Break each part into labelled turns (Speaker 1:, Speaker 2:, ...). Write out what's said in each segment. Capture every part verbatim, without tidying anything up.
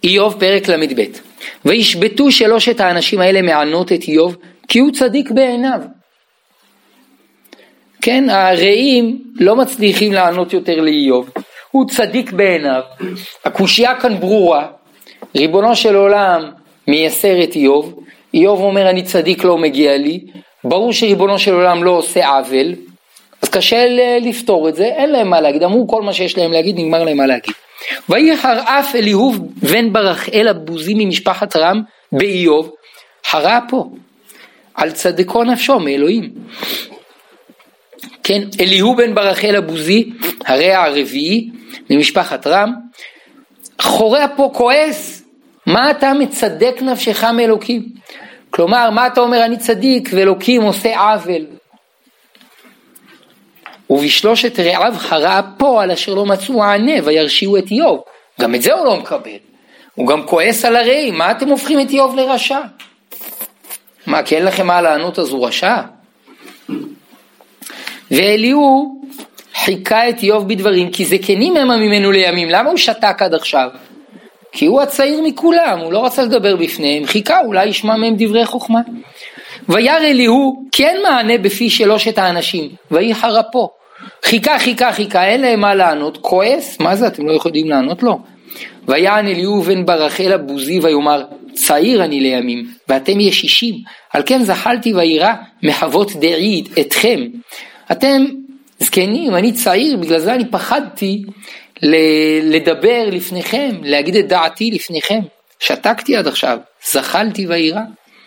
Speaker 1: איוב פרק למד ב'. וישבטו שלושת האנשים האלה מענות את איוב כי הוא צדיק בעיניו. כן, הרעים לא מצליחים לענות יותר לאיוב, הוא צדיק בעיניו. הקושיה כאן ברורה, ריבונו של עולם מייסר את איוב, איוב אומר אני צדיק לא מגיע לי, ברור שריבונו של עולם לא עושה עוול, אז קשה לפתור את זה, אין להם מה להגיד, אמרו כל מה שיש להם להגיד, נגמר להם מה להגיד. ויחר אף אליהוב בן ברכאל הבוזי ממשפחת רם באיוב, חרה פה, על צדקו נפשו מאלוהים. כן, אליהוב בן ברכאל הבוזי, הרי הרביעי ממשפחת רם, חורה פה כועס, מה אתה מצדק נפשך מאלוקים? כלומר, מה אתה אומר אני צדיק ואלוקים עושה עוול? ובשלושת רעיו חרה פה על אשר לא מצאו ענה וירשיעו את איוב. גם את זה הוא לא מקבל. הוא גם כועס על הרעים. מה אתם הופכים את איוב לרשע? מה, כי אין לכם מה לענות אז הוא רשע? ואליהו חיכה את איוב בדברים כי זקנים המה ממנו לימים. למה הוא שתק עד עכשיו? כי הוא הצעיר מכולם, הוא לא רצה לדבר בפניהם, חיכה אולי ישמע מהם דברי חוכמה. וירא אליהו כן מענה בפי שלושת האנשים, ויחר אפו. חיכה חיכה חיכה, אין להם מה לענות, כועס, מה זה אתם לא יכולים לענות לו? ויען אליהו בן ברכאל הבוזי ויאמר, צעיר אני לימים, ואתם ישישים, על כן זחלתי וירא מחוות דעיד אתכם. אתם זקנים, אני צעיר, בגלל זה אני פחדתי לדבר לפניכם, להגיד את דעתי לפניכם. שתקתי עד עכשיו, זחלתי וירא.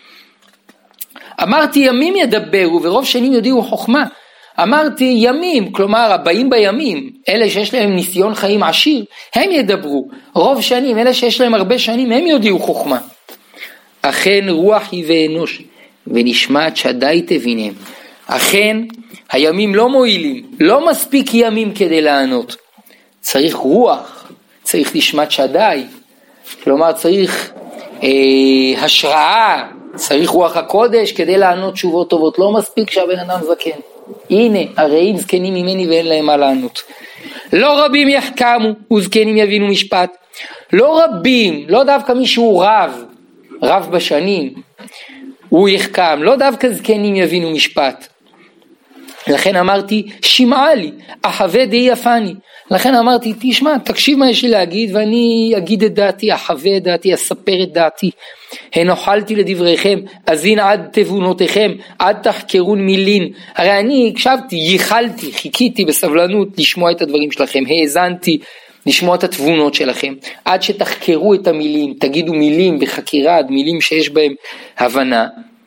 Speaker 1: אמרתי ימים ידברו ורוב שנים יודיעו חוכמה. אמרתי ימים, כלומר הבאים בימים, אלה שיש להם ניסיון חיים עשיר, הם ידברו. רוב שנים, אלה שיש להם הרבה שנים, הם יודיעו חוכמה. אכן רוח היא ואנוש, ונשמעת שדי תביניהם. אכן הימים לא מועילים, לא מספיק ימים כדי לענות. צריך רוח, צריך נשמת שדי, כלומר צריך אה, השראה, צריך רוח הקודש כדי לענות תשובות טובות, לא מספיק שהבן אדם זקן. הנה, הרעים זקנים ממני ואין להם מה לענות. לא רבים יחכמו וזקנים יבינו משפט. לא רבים, לא דווקא מישהו רב, רב בשנים, הוא יחכם, לא דווקא זקנים יבינו משפט. לכן אמרתי, שמעה לי, אחווה די יפני. לכן אמרתי, תשמע, תקשיב מה יש לי להגיד, ואני אגיד את דעתי, אחווה את דעתי, אספר את דעתי. הן אוכלתי לדבריכם, אזין עד תבונותיכם, עד תחקרון מילין. הרי אני הקשבתי, ייחלתי, חיכיתי בסבלנות לשמוע את הדברים שלכם, האזנתי לשמוע את התבונות שלכם, עד שתחקרו את המילים, תגידו מילים בחקירה, מילים שיש בהם הבנה.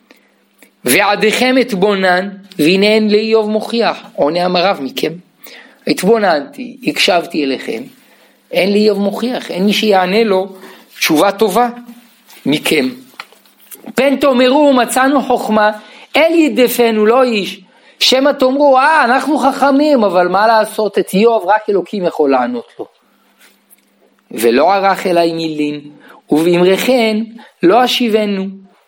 Speaker 1: ועדיכם אתבונן, והנה אין לאיוב מוכיח, עונה המרב מכם. התבוננתי, הקשבתי אליכם, אין לאיוב מוכיח, אין מי שיענה לו תשובה טובה מכם. פן תאמרו מצאנו חוכמה, אל ידפנו לא איש, שמא תאמרו אה אנחנו חכמים, אבל מה לעשות, את איוב רק אלוקים יכול לענות לו. ולא ערך אליי מילין, ובאמרכן לא אשיבנו.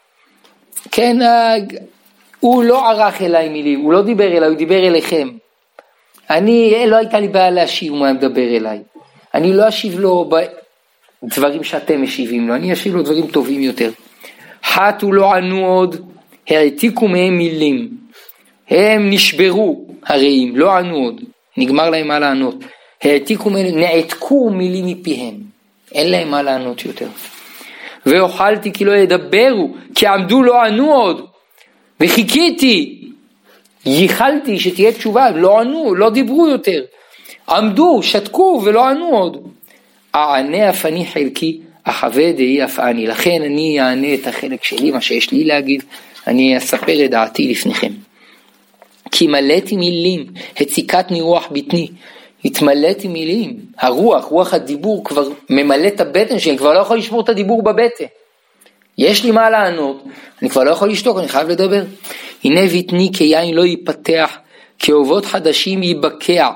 Speaker 1: כן, הוא לא ערך אליי מילים, הוא לא דיבר אליי, הוא דיבר אליכם. אני, לא הייתה לי בעיה להשיב מה מדבר אליי. אני לא אשיב לו בדברים שאתם משיבים לו, אני אשיב לו דברים טובים יותר. חטאו לא ענו עוד, העתיקו מהם מילים. הם נשברו הרעים, לא ענו עוד. נגמר להם מה לענות. העתיקו מהם, נעתקו מילים מפיהם. אין להם מה לענות יותר. ואוכלתי כי לא ידברו, כי עמדו לא ענו עוד. וחיכיתי, ייחלתי שתהיה תשובה, לא ענו, לא דיברו יותר. עמדו, שתקו ולא ענו עוד. אענה אף אני חלקי, אחווה דהי אף אני. לכן אני אענה את החלק שלי, מה שיש לי להגיד, אני אספר את דעתי לפניכם. כי מלאתי מילים, הציקתני רוח בטני, התמלאתי מילים. הרוח, רוח הדיבור כבר ממלא את הבטן שלי, אני כבר לא יכול לשמור את הדיבור בבטן. יש לי מה לענות, אני כבר לא יכול לשתוק, אני חייב לדבר. הנה בטני כיין לא ייפתח, כאובות חדשים ייבקע.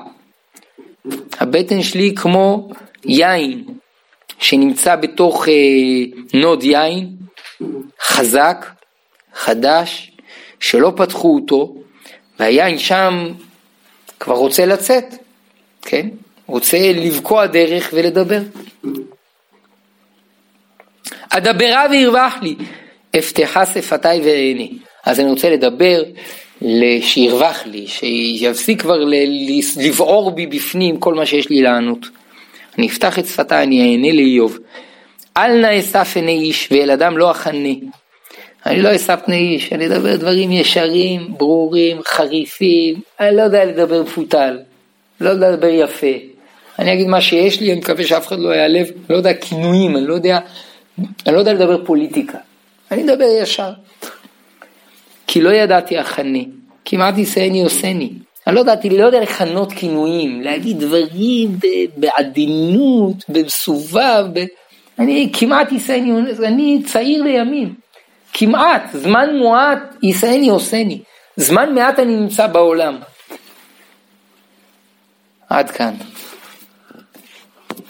Speaker 1: הבטן שלי כמו יין, שנמצא בתוך אה, נוד יין, חזק, חדש, שלא פתחו אותו, והיין שם כבר רוצה לצאת, כן? רוצה לבקוע דרך ולדבר. אדברה וירווח לי, אפתחה שפתיי ואענה. אז אני רוצה לדבר שירווח לי, שיפסיק כבר לבעור בי בפנים כל מה שיש לי לענות. אני אפתח את שפתיי, אני אענה לאיוב. אל נא אשא פני איש ואל אדם לא אחנה. אני לא אשא פני איש, אני אדבר דברים ישרים, ברורים, חריפים, אני לא יודע לדבר פותל, לא יודע לדבר יפה. אני אגיד מה שיש לי, אני מקווה שאף אחד לא יעלב, אני לא יודע כינויים, אני לא יודע, אני לא יודע לדבר פוליטיקה. אני אדבר ישר. כי לא ידעתי אחנה, כמעט ישאני עושני. אני לא ידעתי, לא יודע לכנות כינויים, להגיד דברים בעדינות, בסובב, ב... אני כמעט ישאני, אני צעיר לימים. כמעט, זמן מועט ישאני עושני. זמן מעט אני נמצא בעולם. עד כאן.